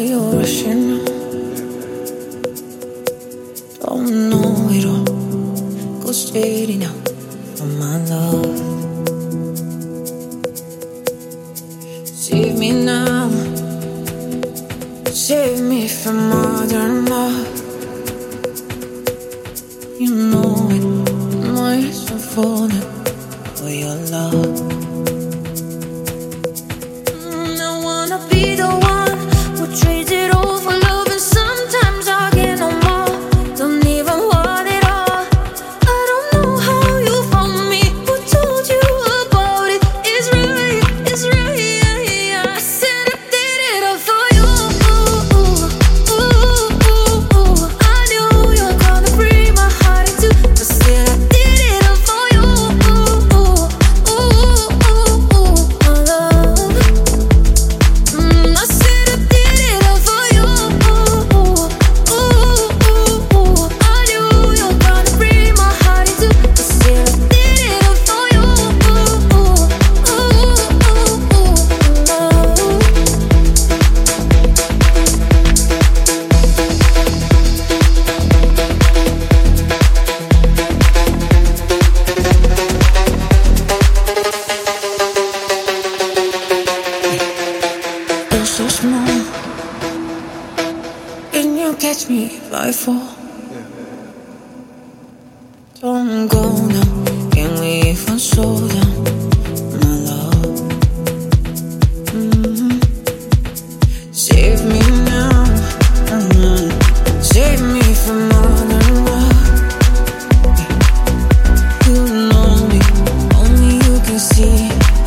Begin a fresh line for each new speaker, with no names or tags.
you're rushing now. Don't know it all. Go steady now, for my love. Save me now. Save me from modern love. You know it, my eyes are falling for your love. I wanna be the one who trades it all for love, and sometimes I get no more. Don't even want it all. I don't know how you found me. Who told you about it? It's right, it's right. I said I did it all for you. I knew you were gonna bring my heart into. I said I did it all for you. My love. I said I did it all for you. I knew you were gonna bring my heart into. I said I did it all for you. You're so small. Can you catch me if I fall? Don't go now. Can we even slow down, my love? Save me now. Save me from modern love. You know me, only you can see.